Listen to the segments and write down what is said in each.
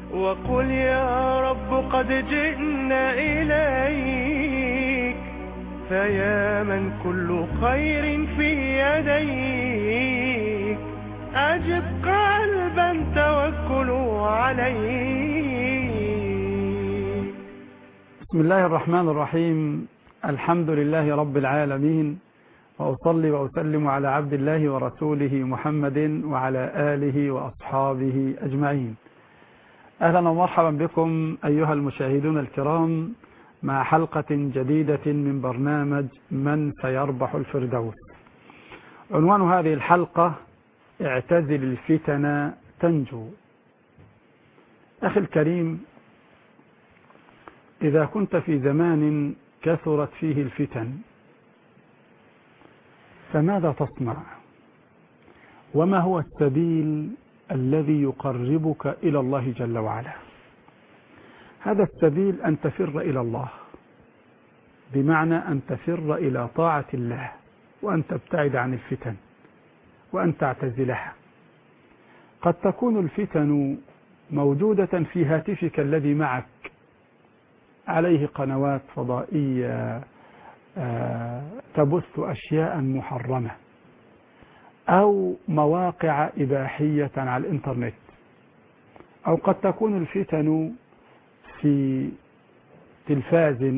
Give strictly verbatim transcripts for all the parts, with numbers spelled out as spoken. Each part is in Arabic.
وقل يا رب قد جئنا إليك، فيا من كل خير في يديك، أجب قلبا توكلوا عليك. بسم الله الرحمن الرحيم. الحمد لله رب العالمين، وأصلي وأسلم على عبد الله ورسوله محمد وعلى آله وأصحابه أجمعين. أهلا ومرحبا بكم أيها المشاهدون الكرام مع حلقة جديدة من برنامج من سيربح الفردوس. عنوان هذه الحلقة: اعتزل الفتن تنجو. أخي الكريم، إذا كنت في زمان كثرت فيه الفتن فماذا تصنع؟ وما هو السبيل الذي يقربك إلى الله جل وعلا؟ هذا السبيل أن تفر إلى الله، بمعنى أن تفر إلى طاعة الله، وأن تبتعد عن الفتن وأن تعتزلها. قد تكون الفتن موجودة في هاتفك الذي معك، عليه قنوات فضائية تبث أشياء محرمة، أو مواقع إباحية على الإنترنت، أو قد تكون الفتن في تلفاز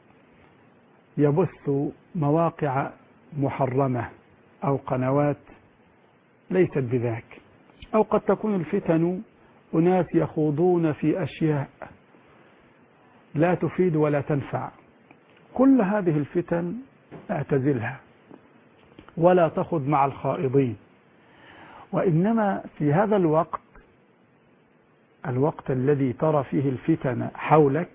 يبث مواقع محرمة أو قنوات ليست بذاك، أو قد تكون الفتن أناس يخوضون في أشياء لا تفيد ولا تنفع. كل هذه الفتن اعتزلها ولا تخض مع الخائضين، وإنما في هذا الوقت الوقت الذي ترى فيه الفتن حولك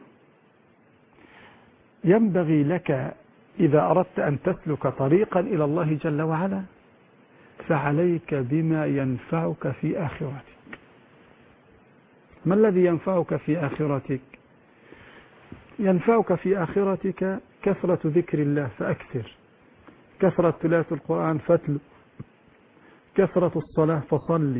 ينبغي لك، إذا أردت أن تسلك طريقا إلى الله جل وعلا، فعليك بما ينفعك في آخرتك. ما الذي ينفعك في آخرتك؟ ينفعك في آخرتك كثرة ذكر الله فأكثر، كثرة تلاوة القرآن فاتلو، كثرة الصلاة فصلي،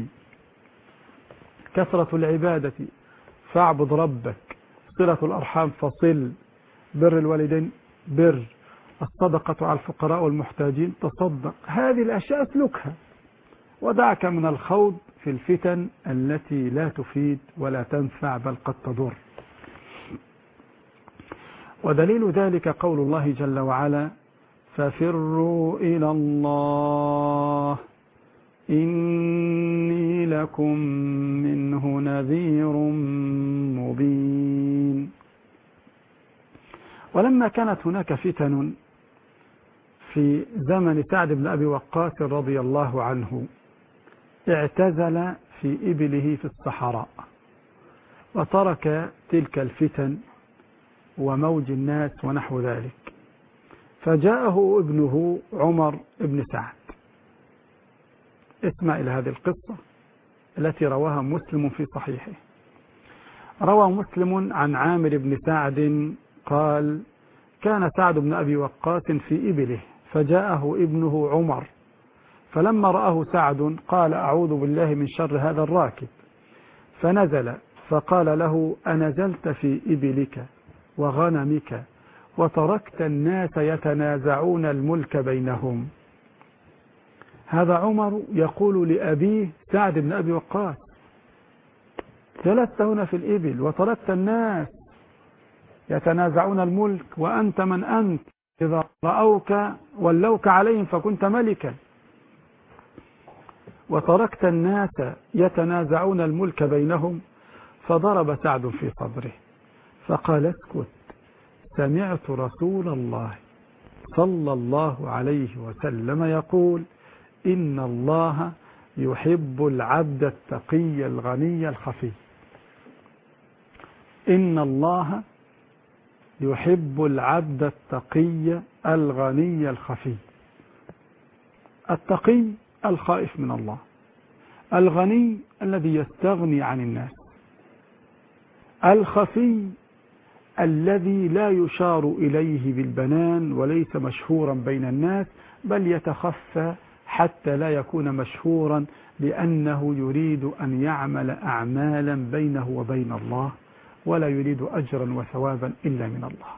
كثرة العبادة فاعبد ربك، صلة الأرحام فصل، بر الوالدين بر، الصدقة على الفقراء والمحتاجين تصدق. هذه الأشياء اسلكها، ودعك من الخوض في الفتن التي لا تفيد ولا تنفع بل قد تضر. ودليل ذلك قول الله جل وعلا: ففروا إلى الله إني لكم منه نذير مبين. ولما كانت هناك فتن في زمن سعد بن أبي وقاص رضي الله عنه، اعتزل في إبله في الصحراء وترك تلك الفتن وموج الناس ونحو ذلك، فجاءه ابنه عمر بن سعد. اسمع إلى هذه القصة التي رواها مسلم في صحيحه. روى مسلم عن عامر بن سعد قال: كان سعد بن أبي وقاص في إبله، فجاءه ابنه عمر، فلما رآه سعد قال: أعوذ بالله من شر هذا الراكب، فنزل فقال له: أنزلت في إبلك وغنمك وتركت الناس يتنازعون الملك بينهم؟ هذا عمر يقول لأبيه سعد بن أبي وقاص: جلست هنا في الإبل وتركت الناس يتنازعون الملك، وأنت من أنت؟ إذا رأوك ولوك عليهم فكنت ملكا، وتركت الناس يتنازعون الملك بينهم. فضرب سعد في صدره فقال: اسكت، سمعت رسول الله صلى الله عليه وسلم يقول: إن الله يحب العبد التقي الغني الخفي. إن الله يحب العبد التقي الغني الخفي. التقي الخائف من الله، الغني الذي يستغني عن الناس، الخفي الذي لا يشار إليه بالبنان وليس مشهورا بين الناس، بل يتخفى حتى لا يكون مشهورا لأنه يريد أن يعمل أعمالا بينه وبين الله ولا يريد أجرا وثوابا إلا من الله.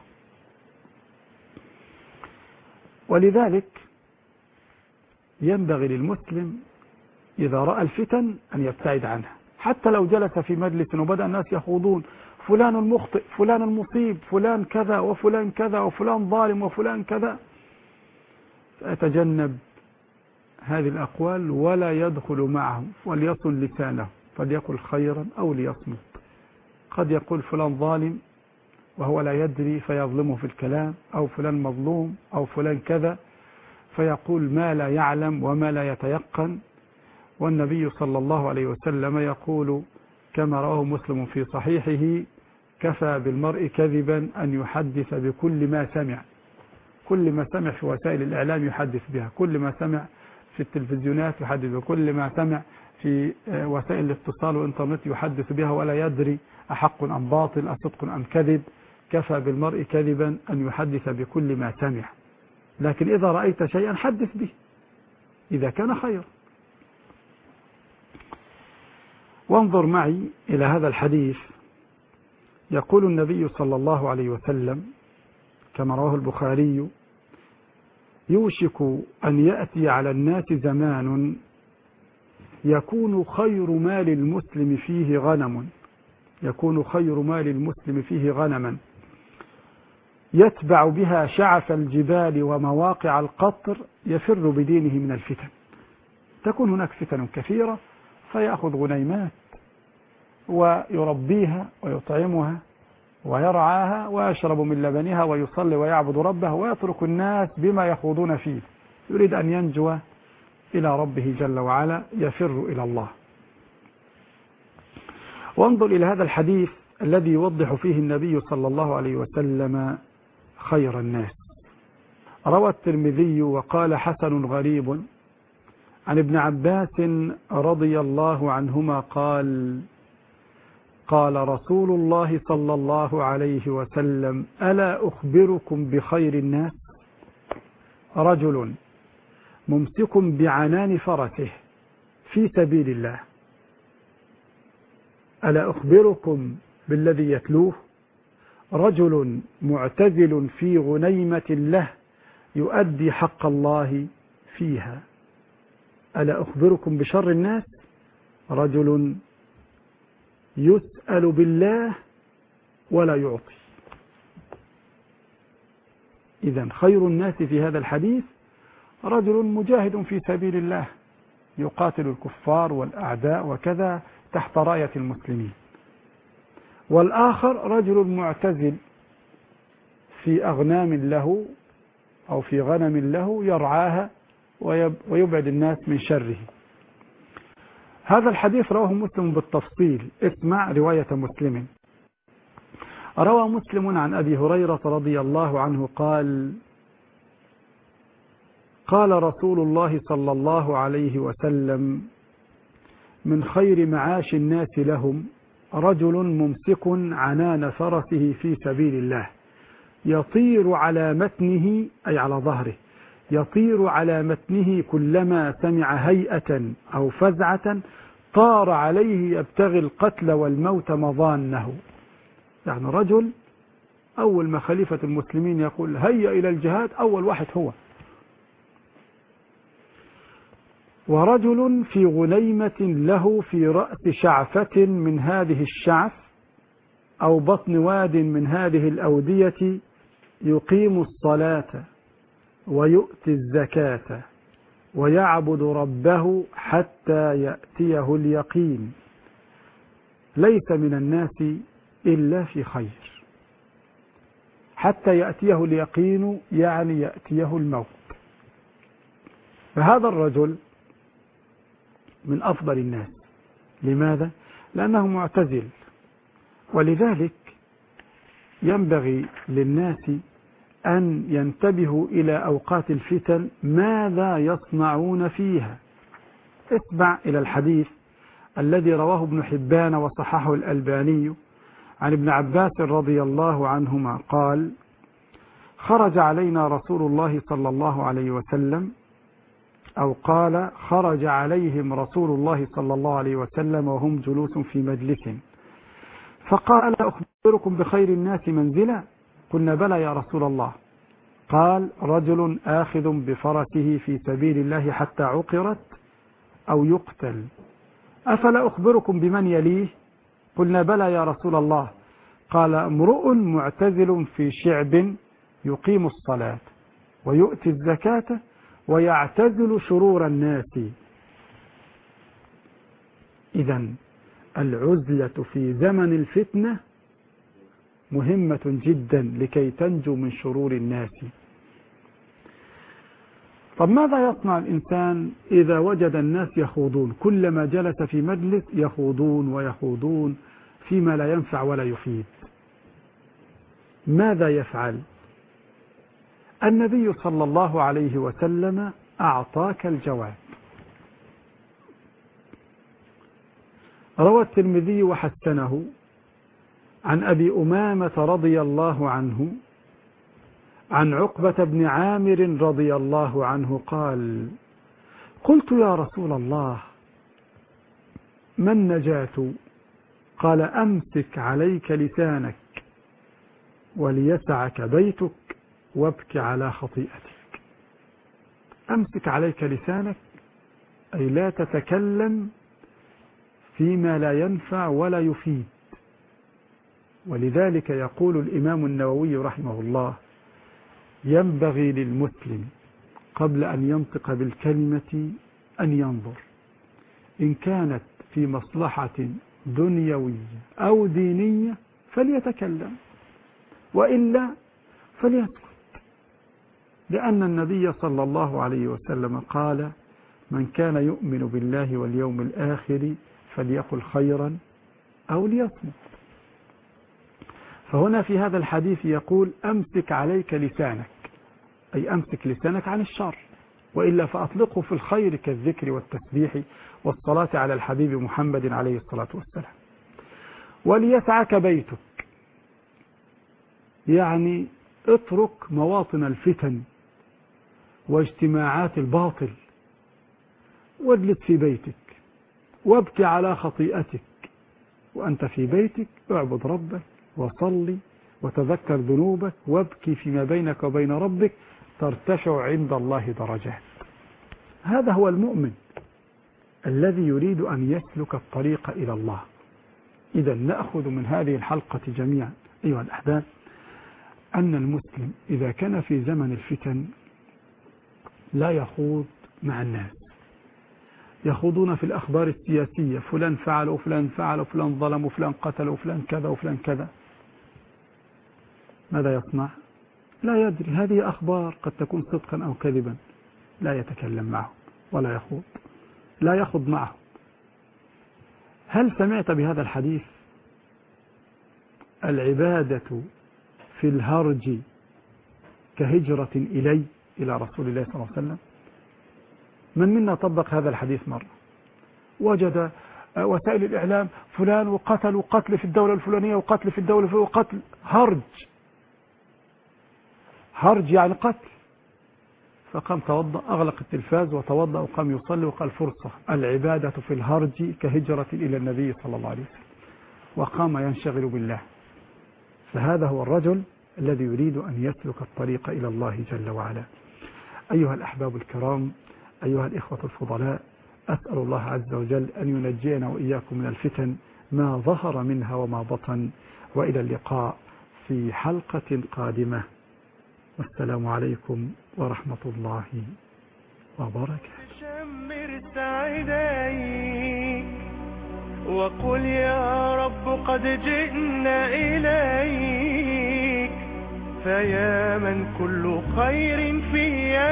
ولذلك ينبغي للمسلم إذا رأى الفتن أن يبتعد عنها، حتى لو جلس في مجلس وبدأ الناس يخوضون فلان المخطئ، فلان المصيب، فلان كذا وفلان كذا وفلان ظالم وفلان كذا، فيتجنب هذه الأقوال ولا يدخل معهم، وليصن لسانه فليقل خيرا أو ليصمت. قد يقول فلان ظالم وهو لا يدري فيظلمه في الكلام، أو فلان مظلوم، أو فلان كذا، فيقول ما لا يعلم وما لا يتيقن. والنبي صلى الله عليه وسلم يقول كما رواه مسلم في صحيحه: كفى بالمرء كذبا أن يحدث بكل ما سمع. كل ما سمع في وسائل الإعلام يحدث بها، كل ما سمع في التلفزيونات يحدث بها، كل ما سمع في وسائل الاتصال والإنترنت يحدث بها ولا يدري أحق أم باطل، أصدق أم كذب. كفى بالمرء كذبا أن يحدث بكل ما سمع. لكن إذا رأيت شيئا حدث به إذا كان خير. وانظر معي إلى هذا الحديث. يقول النبي صلى الله عليه وسلم كما رواه البخاري: يوشك أن يأتي على الناس زمان يكون خير مال المسلم فيه غنم يكون خير مال المسلم فيه غنما يتبع بها شعف الجبال ومواقع القطر يفر بدينه من الفتن. تكون هناك فتن كثيرة فيأخذ غنيمات ويربيها ويطعمها ويرعاها ويشرب من لبنها ويصلي ويعبد ربه ويترك الناس بما يخوضون فيه، يريد أن ينجو إلى ربه جل وعلا، يفر إلى الله. وانظر إلى هذا الحديث الذي يوضح فيه النبي صلى الله عليه وسلم خير الناس. روى الترمذي وقال حسن غريب عن ابن عباس رضي الله عنهما قال: قال رسول الله صلى الله عليه وسلم: ألا أخبركم بخير الناس؟ رجل ممسك بعنان فرسه في سبيل الله. ألا أخبركم بالذي يتلوه؟ رجل معتزل في غنيمة له يؤدي حق الله فيها. ألا أخبركم بشر الناس؟ رجل يسأل بالله ولا يعطي. إذن خير الناس في هذا الحديث رجل مجاهد في سبيل الله يقاتل الكفار والأعداء وكذا تحت راية المسلمين، والآخر رجل معتزل في أغنام له أو في غنم له يرعاها ويبعد الناس من شره. هذا الحديث رواه مسلم بالتفصيل. اسمع رواية مسلم. روى مسلم عن أبي هريرة رضي الله عنه قال: قال رسول الله صلى الله عليه وسلم: من خير معاش الناس لهم رجل ممسك عنان فرسه في سبيل الله يطير على متنه، أي على ظهره، يطير على متنه كلما سمع هيئة أو فزعة طار عليه يبتغي القتل والموت مظانه. يعني رجل أول ما خليفة المسلمين يقول هيا إلى الجهاد أول واحد هو. ورجل في غنيمة له في رأس شعفة من هذه الشعف أو بطن واد من هذه الأودية يقيم الصلاة ويؤتي الزكاة ويعبد ربه حتى يأتيه اليقين، ليس من الناس إلا في خير. حتى يأتيه اليقين يعني يأتيه الموت. فهذا الرجل من أفضل الناس. لماذا؟ لأنه معتزل. ولذلك ينبغي للناس أن ينتبهوا إلى أوقات الفتن ماذا يصنعون فيها. اسمع إلى الحديث الذي رواه ابن حبان وصححه الألباني عن ابن عباس رضي الله عنهما قال: خرج علينا رسول الله صلى الله عليه وسلم أو قال خرج عليهم رسول الله صلى الله عليه وسلم وهم جلوس في مجلس فقال أخبركم بخير الناس منزلا؟ قلنا بلى يا رسول الله. قال رجل آخذ بفرسه في سبيل الله حتى عقرت أو يقتل. أفلا أخبركم بمن يليه؟ قلنا بلى يا رسول الله. قال امرؤ معتزل في شعب يقيم الصلاة ويؤتي الزكاة ويعتزل شرور الناس. إذن العزلة في زمن الفتنة مهمة جدا لكي تنجو من شرور الناس. طب ماذا يصنع الإنسان إذا وجد الناس يخوضون؟ كلما جلس في مجلس يخوضون ويخوضون فيما لا ينفع ولا يفيد. ماذا يفعل؟ النبي صلى الله عليه وسلم أعطاك الجواب. روى الترمذي وحسنه عن أبي أمامة رضي الله عنه عن عقبة بن عامر رضي الله عنه قال قلت يا رسول الله ما النجاة؟ قال أمسك عليك لسانك وليسعك بيتك وابك على خطيئتك. أمسك عليك لسانك أي لا تتكلم فيما لا ينفع ولا يفيد. ولذلك يقول الإمام النووي رحمه الله ينبغي للمسلم قبل أن ينطق بالكلمة أن ينظر إن كانت في مصلحة دنيوية أو دينية فليتكلم وإلا فليسكت، لأن النبي صلى الله عليه وسلم قال من كان يؤمن بالله واليوم الآخر فليقل خيرا أو ليصمت. فهنا في هذا الحديث يقول أمسك عليك لسانك أي أمسك لسانك عن الشر، وإلا فأطلقه في الخير كالذكر والتسبيح والصلاة على الحبيب محمد عليه الصلاة والسلام. وليسعك بيتك يعني اترك مواطن الفتن واجتماعات الباطل واجلس في بيتك وابكي على خطيئتك، وأنت في بيتك اعبد ربك وصلي وتذكر ذنوبك وابكي فيما بينك وبين ربك ترتفع عند الله درجات. هذا هو المؤمن الذي يريد أن يسلك الطريق إلى الله. إذا نأخذ من هذه الحلقة جميعا أيها الأحباب أن المسلم إذا كان في زمن الفتن لا يخوض مع الناس. يخوضون في الأخبار السياسية، فلان فعل وفلان فعل وفلان ظلم وفلان قتل وفلان كذا وفلان كذا. ماذا يصنع؟ لا يدري، هذه أخبار قد تكون صدقا أو كذبا، لا يتكلم معهم ولا يخوض، لا يخوض معهم. هل سمعت بهذا الحديث؟ العبادة في الهرج كهجرة إلي إلى رسول الله صلى الله عليه وسلم. من منا طبق هذا الحديث مرة؟ وجد وسائل الإعلام فلان وقتل وقتل في الدولة الفلانية وقتل في الدولة الفلانية وقتل، هرج هرج يعني قتل. فقام توضأ، أغلق التلفاز وتوضأ وقام يصلي وقال فرصة، العبادة في الهرج كهجرة إلى النبي صلى الله عليه وسلم، وقام ينشغل بالله. فهذا هو الرجل الذي يريد أن يسلك الطريق إلى الله جل وعلا. أيها الأحباب الكرام، أيها الإخوة الفضلاء، أسأل الله عز وجل أن ينجينا وإياكم من الفتن ما ظهر منها وما بطن، وإلى اللقاء في حلقة قادمة، والسلام عليكم ورحمة الله وبركاته. شمر سعديك وقل يا رب قد جئنا إليك، فيا من كل خير في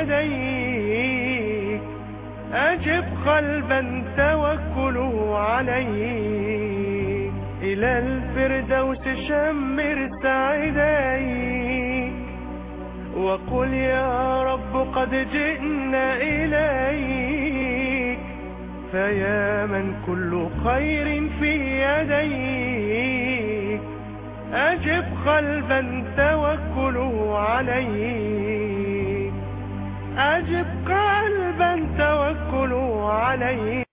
يديك، أجب قلبا توكله عليك، إلى الفردوس شمر سعديك وقل يا رب قد جئنا إليك، فيا من كل خير في يديك، أجب قلبا توكله عليك، أجب قلبا توكلوا عليه.